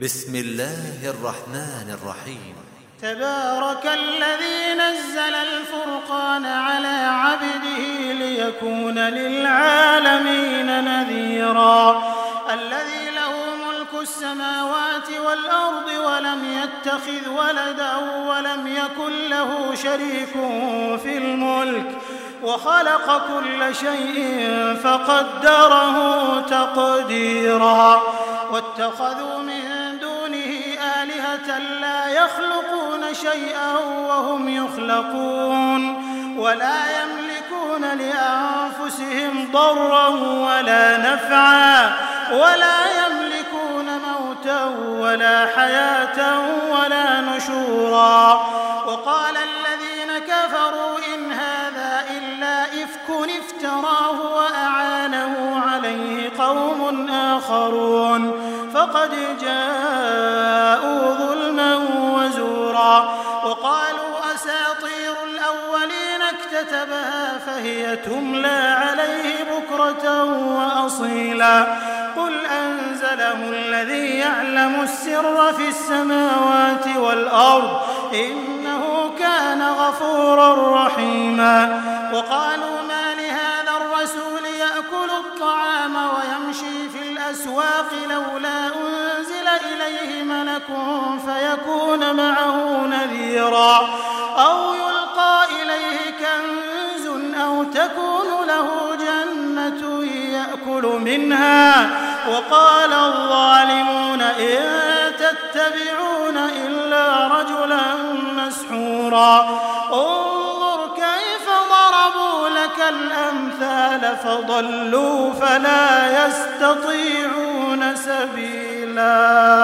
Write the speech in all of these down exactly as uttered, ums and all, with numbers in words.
بسم الله الرحمن الرحيم. تبارك الذي نزل الفرقان على عبده ليكون للعالمين نذيرا. الذي له ملك السماوات والأرض ولم يتخذ ولدا ولم يكن له شريك في الملك وخلق كل شيء فقدره تقديرا. واتخذوا من دونه آلهة لا يخلقون شيئا وهم يخلقون ولا يملكون لأنفسهم ضرا ولا نفعا ولا يملكون موتا ولا حياة ولا نشورا. وقال الذين كفروا إن هذا إلا إفك افتراه وأعانه عليه قوم آخرون فقد جاءوا ظلما وزورا. وقالوا أساطير الأولين اكتتبها فهي تملى عليه بكرة وأصيلا. قل أنزله الذي يعلم السر في السماوات والأرض إنه كان غفورا رحيما. وقالوا ما لهذا الرسول يأكل الطعام ويمشي في الأسواق لولا أنزل إليه ملك فيكون معه نذيرا أو يلقى إليه كنز أو تكون له جنة يأكل منها. وقال الظالمون إن تتبعون إلا رجلا مسحورا. انظر كيف ضربوا لك الأمثال فضلوا فلا يستطيعون سبيلا.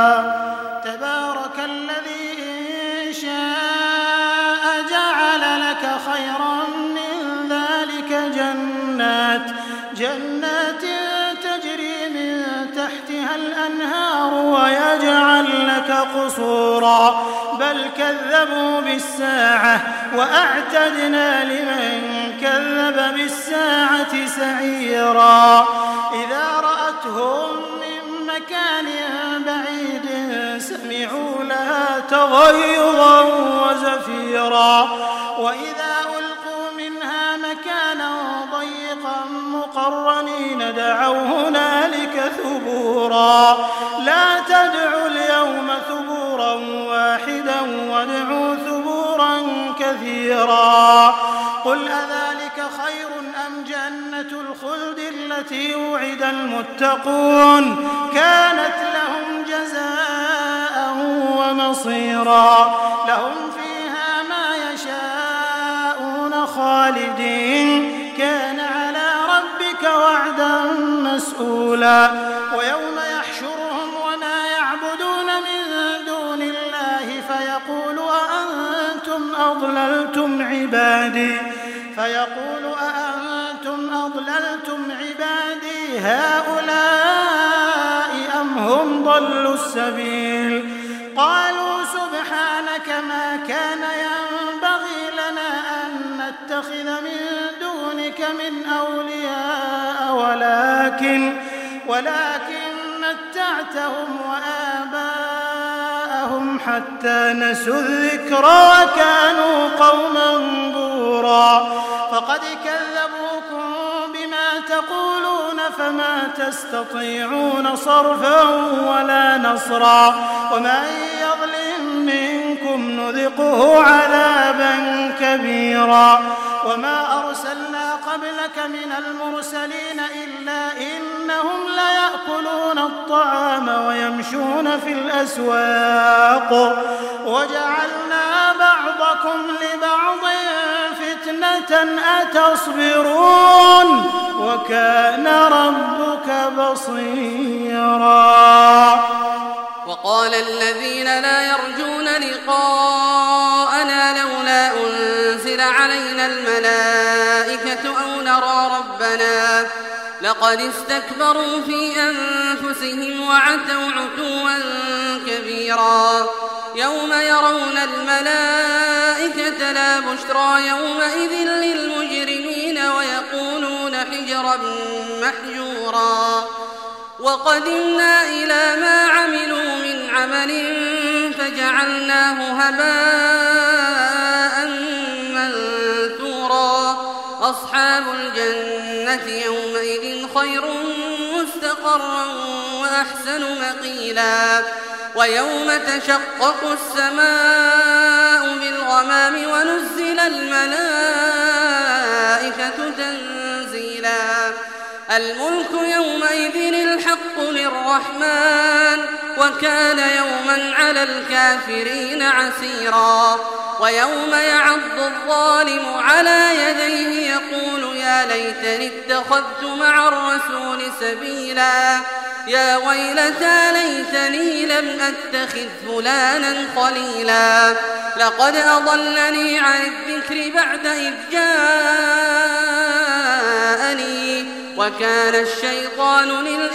تبارك الذي إن شاء جعل لك خيرا من ذلك جنات جنات تجري من تحتها الأنهار ويجعل لك قصورا بل كذبوا بالساعة وأعتدنا لمن كذب بالساعة سعيرا. إذا رأتهم من مكان بعيد سمعوا لها تغيظا وزفيرا. وإذا ألقوا منها مكانا ضيقا مقرنين دعوا هنالك ثبورا. لا تدعوا اليوم ثبورا واحدا وادعوا ثبورا كثيرا. قل أذلك خير أم جنة الخلد التي وعد المتقون كانت لهم جزاء ومصيرا. لهم فيها ما يشاءون خالدين كان على ربك وعدا مسؤولا. ويوم يحشرهم وما يعبدون من دون الله فيقول أأنتم أضللتم عبادي فيقول أأنتم أضللتم عبادي هؤلاء أم هم ضلوا السبيل. قالوا سبحانك ما كان ينبغي لنا أن نتخذ من دونك من أولياء ولكن ولكن متعتهم وآباءهم حتى نسوا الذكر وكانوا قوما بورا. فقد كذبوكم بما تقولون فما تستطيعون صرفا ولا نصرا. ومن يظلم منكم نذقه عذابا كبيرا. وما أرسلنا قبلك من المرسلين إلا إنهم ليأكلون الطعام ويمشون في الأسواق وجعلنا بعضكم لبعض فتنة أتصبرون وكان ربك بصيرا. وقال الذين لا يرجون لقاءنا لولا أنزل علينا الملائكة أو نرى ربنا لقد استكبروا في أنفسهم وعتوا عتوا كبيرا. يوم يرون الملائكة لا بشرى يومئذ للمجرمين ويقولون حجرا محجورا. وقدمنا إلى ما عملوا من عمل فجعلناه هباء منثورا أصحاب الجنة يومئذ خير مستقرا وأحسن مقيلا ويوم تشقق السماء بالغمام ونزل الملائكة تنزيلا الملك يومئذ الحق للرحمن وكان يوما على الكافرين عسيرا ويوم يعض الظالم على يديه يقول يا ليتني اتخذت مع الرسول سبيلا يا ويلتى ليتني لم أتخذ فلانا خليلا لقد أضلني عن الذكر بعد إذ جاءني وكان الشيطان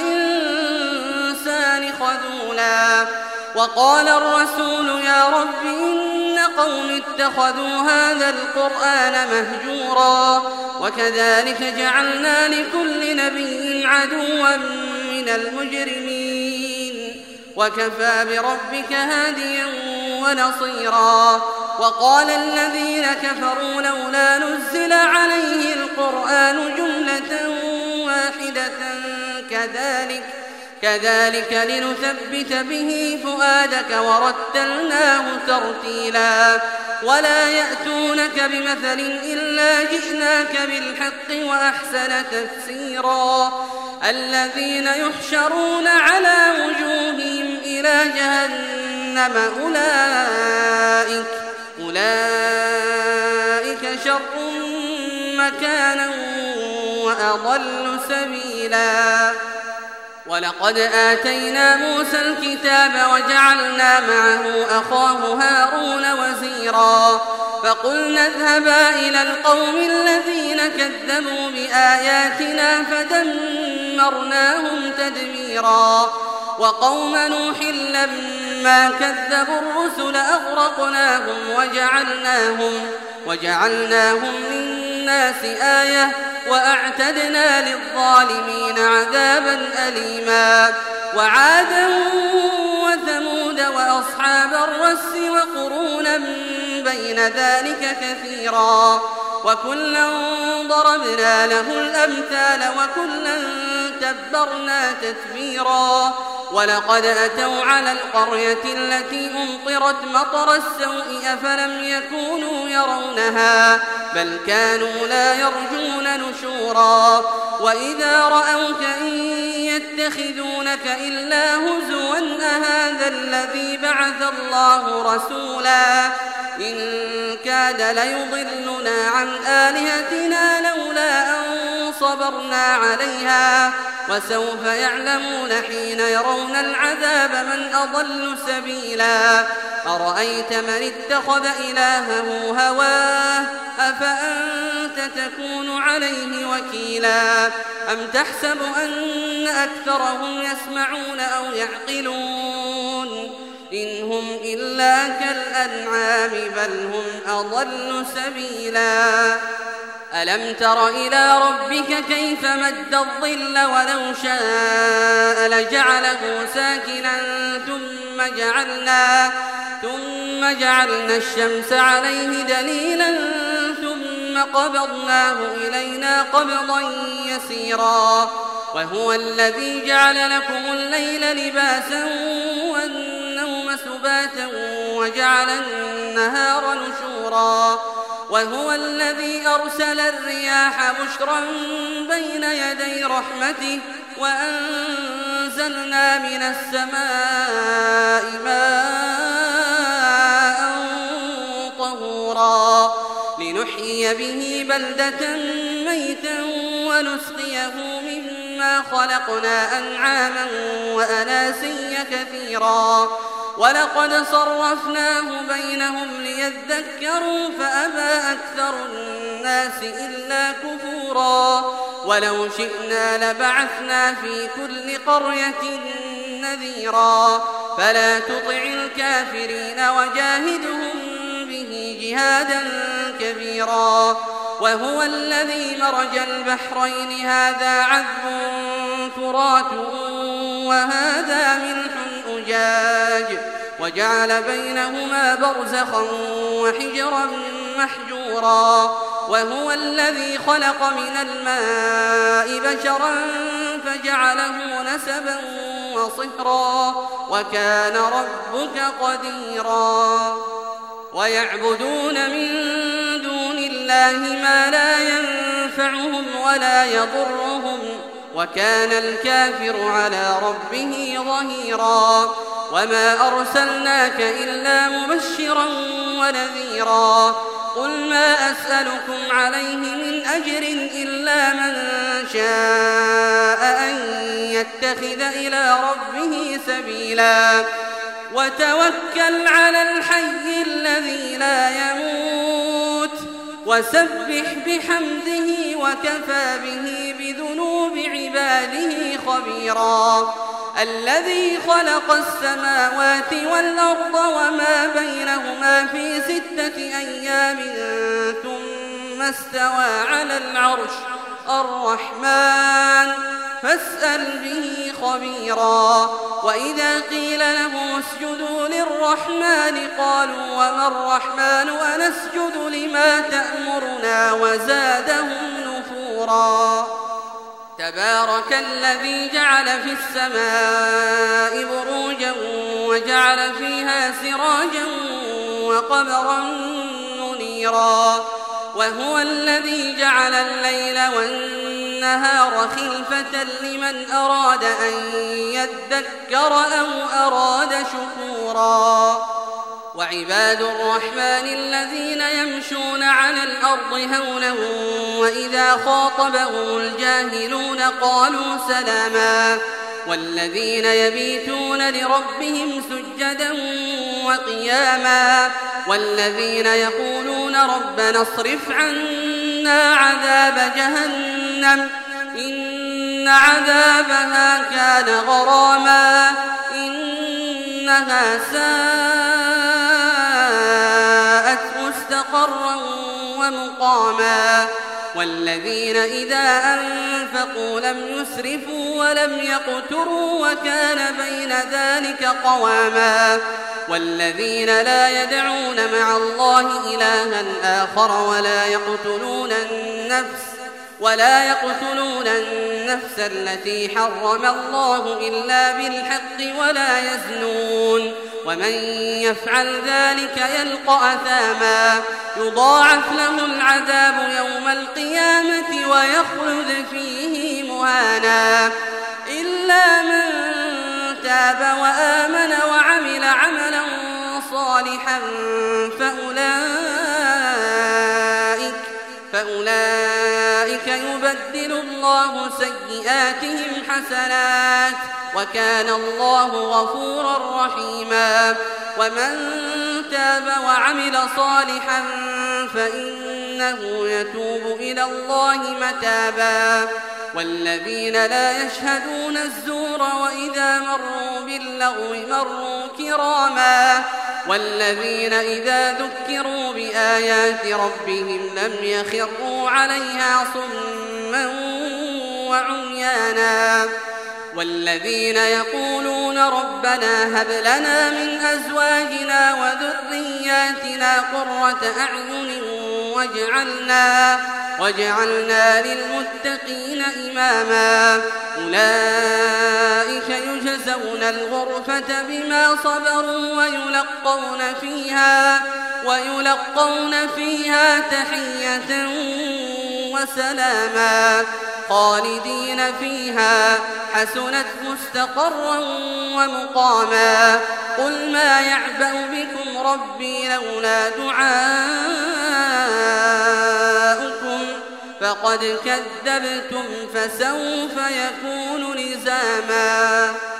للإنسان خذولا وقال الرسول يا رب إن قوم اتخذوا هذا القرآن مهجورا وكذلك جعلنا لكل نبي عدوا من المجرمين وكفى بربك هاديا ونصيرا وقال الذين كفروا لولا نزل عليه القرآن جملة واحدة كذلك كذلك لنثبت به فؤادك ورتلناه ترتيلا ولا يأتونك بمثل إلا جئناك بالحق وأحسن تفسيرا الذين يحشرون على وجوههم إلى جهنم أولئك أولئك شر مكانا وأضل سبيلا ولقد آتينا موسى الكتاب وجعلنا معه أخاه هارون وزيرا فقلنا اذهبا إلى القوم الذين كذبوا بآياتنا فدمرناهم تدميرا وقوم نوح لما كذبوا الرسل أغرقناهم وجعلناهم, وجعلناهم للناس آية وأعتدنا للظالمين عذابا أليما وعادا وثمود وأصحاب الرس وقرونا بين ذلك كثيرا وكلا ضربنا له الأمثال وكلا تبرنا تتبيرا ولقد أتوا على القرية التي أمطرت مطر السوء أفلم يكونوا يرونها بل كانوا لا يرجون نشورا وإذا رأوك إن يتخذونك إلا هزوا أهذا الذي بعث الله رسولا إن كاد ليضلنا عن آلهتنا لولا أن صبرنا عليها وسوف يعلمون حين يرون العذاب من أضل سبيلا أرأيت من اتخذ إلهه هواه أفأنت تكون عليه وكيلا أم تحسب أن أكثرهم يسمعون أو يعقلون إن هم إلا كالأنعام بل هم أضل سبيلا ألم تر إلى ربك كيف مد الظل ولو شاء لجعله ساكنا ثم جعلنا, ثم جعلنا الشمس عليه دليلا ثم قبضناه إلينا قبضا يسيرا وهو الذي جعل لكم الليل لباسا والنوم سباتا وجعل النهار نشورا وهو الذي أرسل الرياح بشرا بين يدي رحمته وأنزلنا من السماء ماء طهورا لنحيي به بلدة ميتا ونسقيه مما خلقنا أنعاما وأناسيا كثيرا ولقد صرفناه بينهم ليذكروا فأبى أكثر الناس إلا كفورا ولو شئنا لبعثنا في كل قرية نذيرا فلا تطع الكافرين وجاهدهم به جهادا كبيرا وهو الذي مرج البحرين هذا عذب فرات وهذا ملح أجاج زجاج وجعل بينهما برزخا وحجرا محجورا وهو الذي خلق من الماء بشرا فجعله نسبا وصهرا وكان ربك قديرا ويعبدون من دون الله ما لا ينفعهم ولا يضرهم وكان الكافر على ربه ظهيرا وما أرسلناك إلا مبشرا ونذيرا قل ما أسألكم عليه من أجر إلا من شاء أن يتخذ إلى ربه سبيلا وتوكل على الحي الذي لا يموت وسبح بحمده وكفى به بذنوب عباده خبيرا الذي خلق السماوات والأرض وما بينهما في ستة أيام ثم استوى على العرش الرحمن فاسأل به خبيرا وإذا قيل لهم اسجدوا للرحمن قالوا وما الرحمن ونسجد لما تأمرنا وزادهم نفورا تبارك الذي جعل في السماء بروجا وجعل فيها سراجا وقمرا منيرا وهو الذي جعل الليل والنهار خلفة لمن أراد أن يذكر أو أراد شكورا وعباد الرحمن الذين يمشون على الأرض هونا وإذا خاطبهم الجاهلون قالوا سلاما والذين يبيتون لربهم سجدا وقياما والذين يقولون ربنا اصرف عنا عذاب جهنم إن عذابها كان غراما إنها ساءت مستقرا ومقاما والذين إذا أنفقوا لم يسرفوا ولم يقتروا وكان بين ذلك قواما والذين لا يدعون مع الله إلها آخر ولا يقتلون النفس ولا يقتلون النفس التي حرم الله إلا بالحق ولا يزنون ومن يفعل ذلك يلقى أثاما يضاعف له العذاب يوم القيامة ويخلد فيه مهانا إلا من تاب وآمن وعمل عملا صالحا فأولئك فأولئك يبدل الله سيئاتهم حسنات وكان الله غفورا رحيما ومن تاب وعمل صالحا فإنه يتوب إلى الله متابا والذين لا يشهدون الزور وإذا مروا باللغو مروا كراما والذين إذا ذكروا بآيات ربهم لم يخروا عليها صما وعميانا والذين يقولون ربنا هب لنا من أزواجنا وذرياتنا قرة أعين واجعلنا واجعلنا للمتقين إماما أولئك يجزون الغرفة بما صبروا ويلقون فيها ويلقون فيها تحية وسلاما خالدين فيها حسنت مستقرا ومقاما قل ما يعبأ بكم ربي لولا دعاؤكم فقد كذبتم فسوف يكون لزاما.